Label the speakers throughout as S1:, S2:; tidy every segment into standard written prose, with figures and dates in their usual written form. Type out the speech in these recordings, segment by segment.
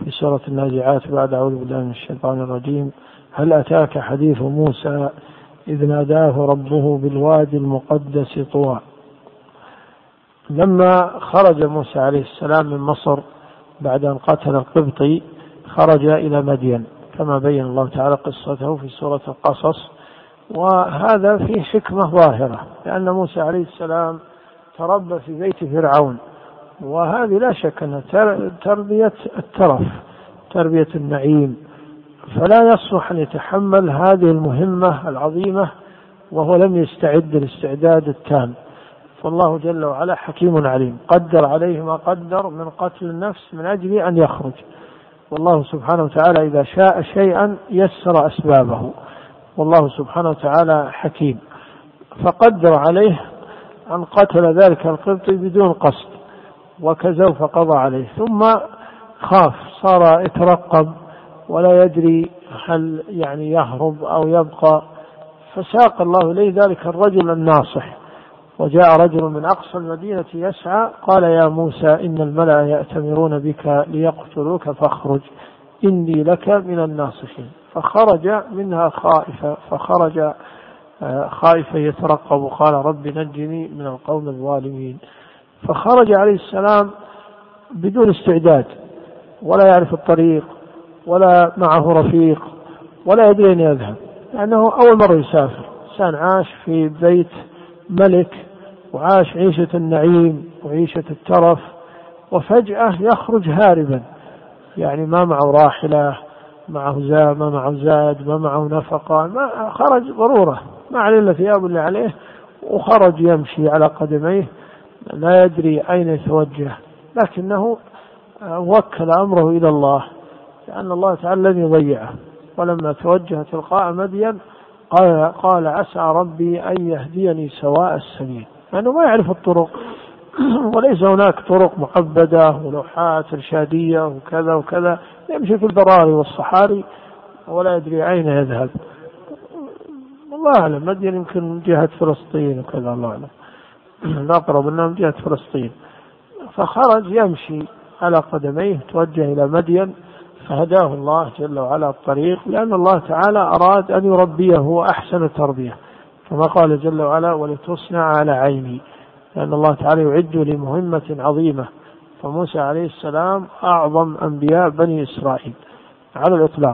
S1: في سورة النازعات بعد أعوذ بالله من الشيطان الرجيم: هل أتاك حديث موسى إذ ناداه ربه بالوادي المقدس طوى. لما خرج موسى عليه السلام من مصر بعد أن قتل القبطي خرج إلى مدين كما بين الله تعالى قصته في سورة القصص، وهذا فيه حكمة ظاهرة، لأن موسى عليه السلام تربى في بيت فرعون، وهذه لا شك أنها تربية الترف، تربية النعيم، فلا يصلح أن يتحمل هذه المهمة العظيمة وهو لم يستعد الاستعداد التام. فالله جل وعلا حكيم عليم، قدر عليه ما قدر من قتل النفس من أجل أن يخرج، والله سبحانه وتعالى إذا شاء شيئا يسر أسبابه، والله سبحانه وتعالى حكيم. فقدر عليه أن قتل ذلك القبطي بدون قصد وكذا فقضى عليه، ثم خاف، صار يترقب ولا يدري هل يهرب أو يبقى، فساق الله إليه ذلك الرجل الناصح، وجاء رجل من أقصى المدينة يسعى قال: يا موسى إن الملأ يأتمرون بك ليقتلوك فاخرج إني لك من الناصحين. فخرج منها خائفا يترقب، قال: رب نجني من القوم الظالمين. فخرج عليه السلام بدون استعداد، ولا يعرف الطريق ولا معه رفيق ولا يدري أن يذهب، لأنه أول مرة يسافر، إنسان عاش في بيت ملك وعاش عيشة النعيم وعيشة الترف، وفجأة يخرج هاربا، ما معه راحلة، ما معه زاد، ما معه نفقة، ما خرج ضرورة، ما عليه إلا ثياب اللي عليه، وخرج يمشي على قدميه لا يدري أين يتوجه، لكنه وكل أمره إلى الله، لأن الله تعالى لن يضيعه. ولما توجه تلقاء مدين قال: عسى ربي أن يهديني سواء السبيل، لأنه ما يعرف الطرق، وليس هناك طرق معبدة ولوحات إرشادية وكذا وكذا، يمشي في البراري والصحاري ولا يدري أين يذهب. الله أعلم، مدين يمكن جهة فلسطين وكذا، الله أعلم، الأقرب أنهم جهة فلسطين. فخرج يمشي على قدميه توجه إلى مدين، فهداه الله جل وعلا الطريق، لأن الله تعالى أراد أن يربيه أحسن تربية، كما قال جل وعلا: ولتصنع على عيني، لأن الله تعالى يعد لمهمة عظيمة. فموسى عليه السلام أعظم أنبياء بني إسرائيل على الإطلاق،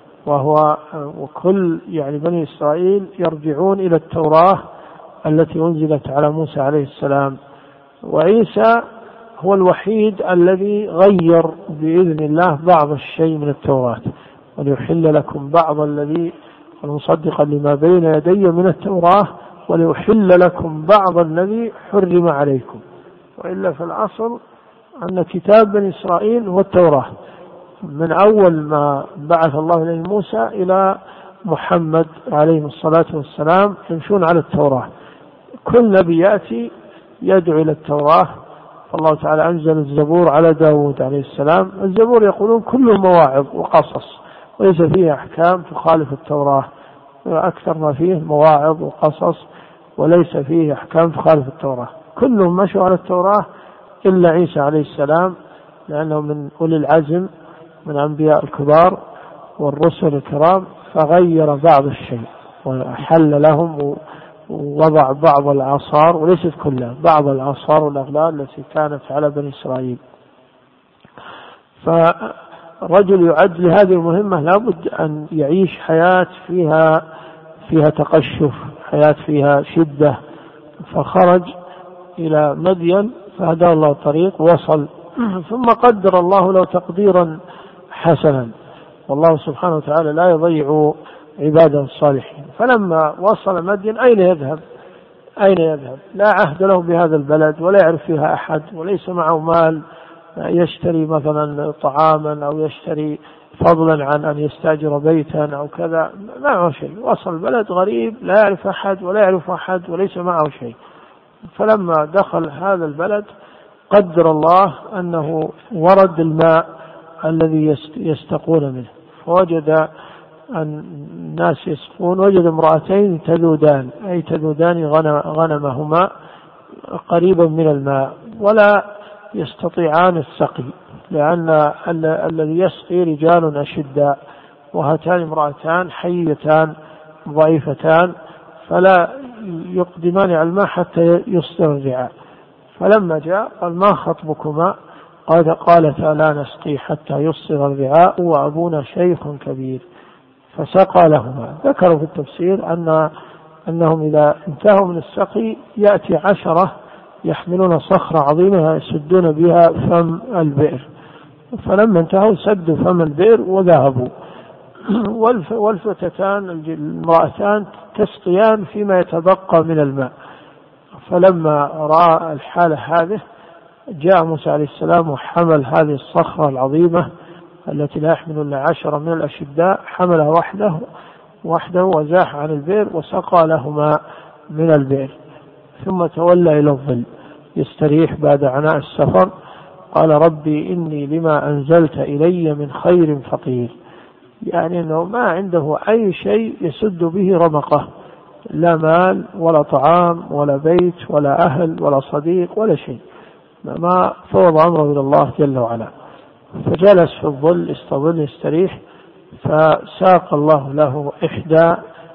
S1: وكل بني إسرائيل يرجعون إلى التوراة التي أنزلت على موسى عليه السلام، وعيسى هو الوحيد الذي غير بإذن الله بعض الشيء من التوراة، وليحل لكم بعض الذي مصدقا لما بين يدي من التوراة وليحل لكم بعض الذي حرم عليكم. وإلا في الأصل أن كتاب بني إسرائيل هو التوراة، من أول ما بعث الله إليه موسى إلى محمد عليه الصلاة والسلام يمشون على التوراة، كل نبي يأتي يدعو إلى التوراة. فالله تعالى أنزل الزبور على داود عليه السلام، الزبور يقولون كله مواعظ وقصص، وليس فيه أحكام تخالف التوراة، أكثر ما فيه مواعظ وقصص وليس فيه أحكام تخالف التوراة، كلهم مشوا على التوراة إلا عيسى عليه السلام، لأنه من أولي العزم من أنبياء الكبار والرسل الكرام، فغير بعض الشيء وحل لهم ووضع بعض الآثار، وليست كلها، بعض الآثار والأغلال التي كانت على بني إسرائيل. فرجل يعد لهذه المهمة لابد أن يعيش حياة فيها تقشف، حياة فيها شدة. فخرج إلى مدين فهداه الله الطريق، وصل ثم قدر الله له تقديرا حسنا، والله سبحانه وتعالى لا يضيع عباده الصالحين. فلما وصل مدين أين يذهب؟ لا عهد له بهذا البلد ولا يعرف فيها أحد، وليس معه مال يشتري مثلا طعاما أو يشتري فضلا عن أن يستأجر بيتا أو كذا، ما معه شيء، وصل بلد غريب لا يعرف أحد ولا يعرف أحد وليس معه شيء. فلما دخل هذا البلد قدر الله أنه ورد الماء الذي يستقون منه، فوجد الناس يسقون، وجد امرأتين تذودان غنمهما قريبا من الماء ولا يستطيعان السقي، لأن الذي يسقي رجال أشداء، وهاتان امرأتان حيتان ضعيفتان، فلا يقدمان على الماء حتى يصدر الرعاء. فلما جاء قال: ما خطبكما؟ قالتا: لا نسقي حتى يصدر الرعاء وأبونا شيخ كبير. فسقى لهما. ذكروا في التفسير أنهم إذا انتهوا من السقي يأتي 10 يحملون صخرة عظيمة يسدون بها فم البئر، فلما انتهوا سدوا فم البئر وذهبوا. والفتتان المرأتان تسقيان فيما يتبقى من الماء. فلما رأى الحالة هذه جاء موسى عليه السلام وحمل هذه الصخرة العظيمة التي لا يحمل إلا 10 من الأشداء، حملها وحده وزاح عن البئر وسقى لهما من البئر، ثم تولى إلى الظل يستريح بعد عناء السفر. قال: ربي إني لما أنزلت إلي من خير فقير. يعني أنه ما عنده أي شيء يسد به رمقه، لا مال ولا طعام ولا بيت ولا أهل ولا صديق ولا شيء، ما فوض أمره إلى الله جل وعلا. فجلس في الظل يستظل يستريح، فساق الله له إحدى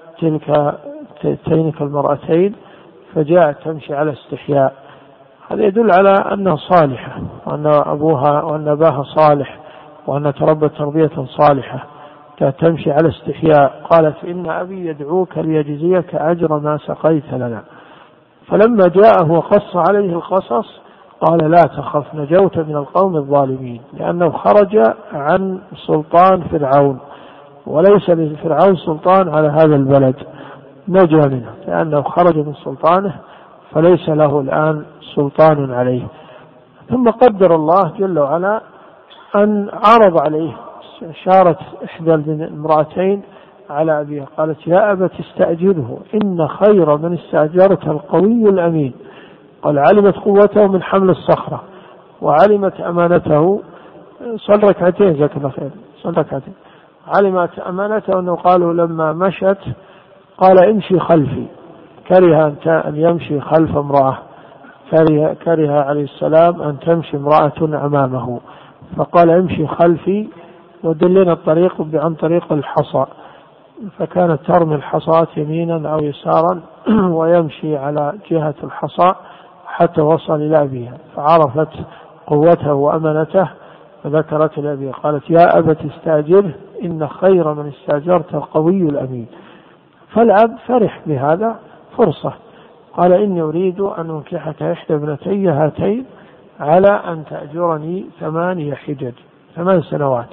S1: تلك المرأتين، فجاءت تمشي على استحياء. هذا يدل على أنها صالحة، وأن أبوها وأن أباها صالح، وأن تربت تربية صالحة. كانت تمشي على استحياء. قالت: إن أبي يدعوك ليجزيك أجر ما سقيت لنا. فلما جاءه وقص عليه القصص قال: لا تخف، نجوت من القوم الظالمين، لأنه خرج عن سلطان فرعون، وليس لفرعون سلطان على هذا البلد، نجا منه لأنه خرج من سلطانه، فليس له الآن سلطان عليه. ثم قدر الله جل وعلا أن عرض عليه، شارت إحدى المرأتين على أبيها، قالت: يا أبت استأجره إن خير من استأجرت القوي الأمين. قال: علمت قوته من حمل الصخرة، وعلمت أمانته. صل ركعتين جزاك الله خير، صل ركعتين. علمت أمانته أنه قالوا لما مشت قال: امشي خلفي. كره أن يمشي خلف امرأة، كره عليه السلام أن تمشي امرأة أمامه، فقال: امشي خلفي ودلنا الطريق عن طريق الحصى. فكانت ترمي الحصاة يمينا أو يسارا ويمشي على جهة الحصى حتى وصل إلى أبيها، فعرفت قوته وأمانته، فذكرت لأبيها قالت: يا أبت استأجره إن خير من استأجرت القوي الأمين. فالأب فرح بهذا فرصة، قال: إني أريد أن أنكحك إحدى ابنتي هاتين على أن تأجرني 8 حجج، 8 سنوات.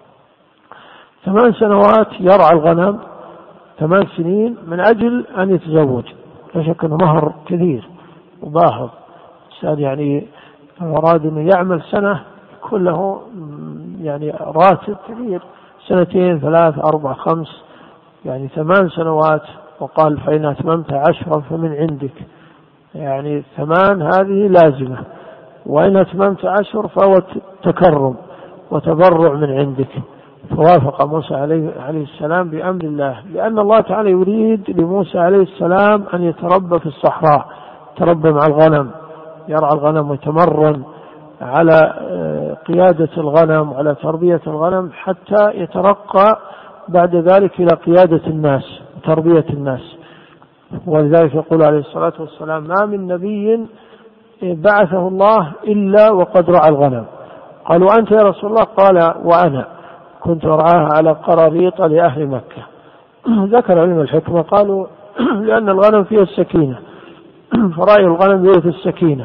S1: 8 سنوات يرعى الغنم، 8 سنين من أجل أن يتزوج. لا شك أنه مهر كثير وباهظ. يعني أراد أنه يعمل سنة يكون له يعني راتب كبير، 2 3 4 5، يعني 8 سنوات. وقال: فإن أتممت 10 فمن عندك، يعني 8 هذه لازمة، وإن أتممت 10 فهو تكرم وتبرع من عندك. فوافق موسى عليه السلام بأمر الله، لأن الله تعالى يريد لموسى عليه السلام أن يتربى في الصحراء، يتربى مع الغنم، يرعى الغنم ويتمرن على قيادة الغنم وعلى تربية الغنم، حتى يترقى بعد ذلك إلى قيادة الناس وتربية الناس. ولذلك يقول عليه الصلاة والسلام: ما من نبي بعثه الله إلا وقد رعى الغنم. قالوا: أنت يا رسول الله؟ قال: وأنا كنت أرعاها على قراريط لأهل مكة. ذكر علم الحكمة قالوا: لأن الغنم فيها السكينة، فرعي الغنم يورث السكينة،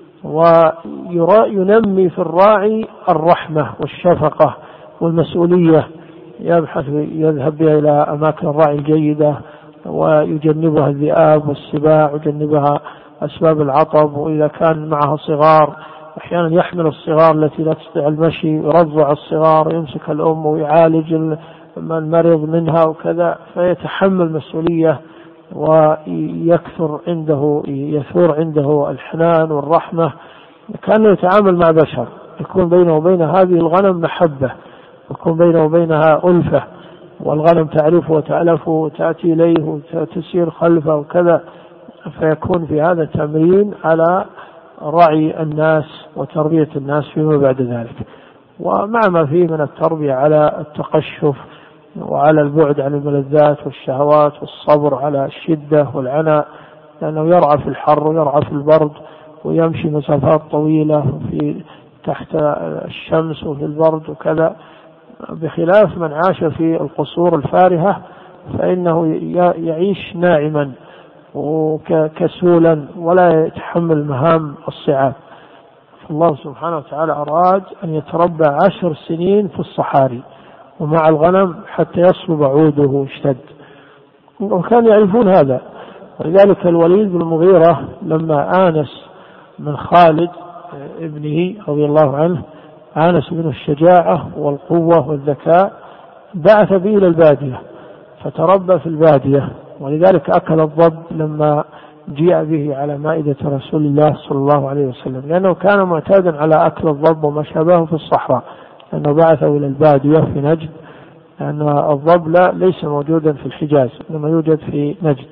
S1: وينمي في الراعي الرحمة والشفقة والمسؤولية، يذهب بها إلى أماكن الراعي الجيدة، ويجنبها الذئاب والسباع، ويجنبها أسباب العطب. وإذا كان معها صغار أحيانا يحمل الصغار التي لا تستطيع المشي، يرضع الصغار، يمسك الأم ويعالج المريض منها وكذا، فيتحمل مسؤولية، ويثور عنده الحنان والرحمة، كأنه يتعامل مع بشر، يكون بينه وبين هذه الغنم محبة، يكون بينه وبينها ألفة، والغنم تعرفه وتألفه وتأتي إليه وتسير خلفه وكذا. فيكون في هذا تمرين على رعي الناس وتربية الناس فيما بعد ذلك. ومع ما فيه من التربية على التقشف وعلى البعد عن الملذات والشهوات والصبر على الشدة والعناء، لأنه يرعى في الحر ويرعى في البرد ويمشي مسافات طويلة في تحت الشمس وفي البرد وكذا، بخلاف من عاش في القصور الفارهة فإنه يعيش ناعما وكسولا ولا يتحمل مهام الصعاب. فالله سبحانه وتعالى أراد أن يتربى 10 سنين في الصحاري ومع الغنم حتى يصلب عوده واشتد، وكانوا يعرفون هذا. ولذلك الوليد بن المغيرة لما آنس من خالد ابنه رضي الله عنه، آنس من الشجاعة والقوة والذكاء، بعث به إلى البادية فتربى في البادية. ولذلك أكل الضب لما جيء به على مائدة رسول الله صلى الله عليه وسلم، لأنه كان معتادا على أكل الضب وما شابهه في الصحراء، لأنه بعثه إلى البادية في نجد، لأن الضب ليس موجودا في الحجاز إنما يوجد في نجد.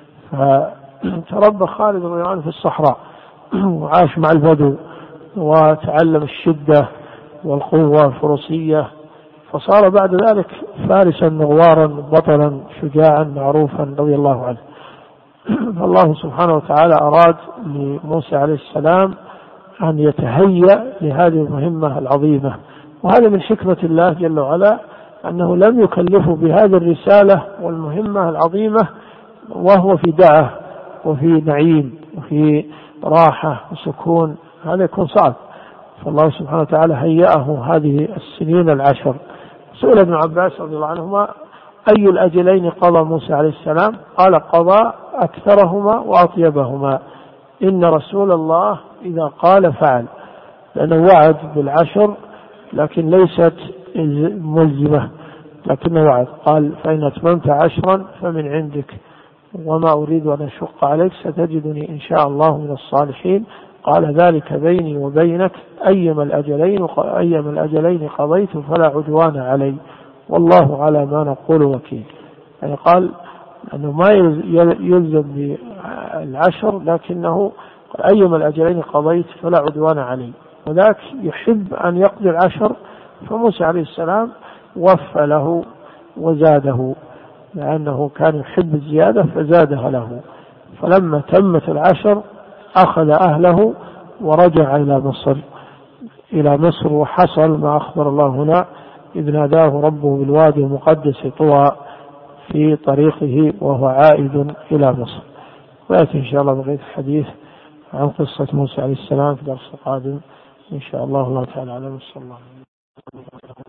S1: فتربى خالد رضي الله عنه في الصحراء وعاش مع البدو وتعلم الشدة والقوة الفروسية، فصار بعد ذلك فارسا مغوارا بطلا شجاعا معروفا رضي الله عنه. فالله سبحانه وتعالى أراد لموسى عليه السلام أن يتهيأ لهذه المهمة العظيمة، وهذا من حكمة الله جل وعلا أنه لم يكلفه بهذه الرسالة والمهمة العظيمة وهو في دعة وفي نعيم وفي راحة وسكون، هذا يكون صعب. فالله سبحانه وتعالى هيأه هذه السنين 10. سئل ابن عباس رضي الله عنهما أي الأجلين قضى موسى عليه السلام؟ قال قضى أكثرهما وأطيبهما، إن رسول الله إذا قال فعل، لأنه وعد بال10 لكن ليست ملزمة، لكنه وعد. قال فإن أتممت 10 فمن عندك وما أريد أن أشق عليك ستجدني إن شاء الله من الصالحين. قال ذلك بيني وبينك أيما الأجلين قضيت فلا عدوان علي والله على ما نقول وكيل. يعني قال أنه ما يلزم ب10 لكنه أيما الأجلين قضيت فلا عدوان علي، وذاك يحب أن يقضي 10. فموسى عليه السلام وفى له وزاده، لأنه كان يحب الزيادة فزادها له. فلما تمت 10 أخذ أهله ورجع إلى مصر وحصل ما أخبر الله هنا إذ ناداه ربه بالوادي المقدس طوى في طريقه وهو عائد إلى مصر. ويأتي إن شاء الله بقية الحديث عن قصة موسى عليه السلام في درس قادم إن شاء الله تعالى. على صلى الله عليه وسلم.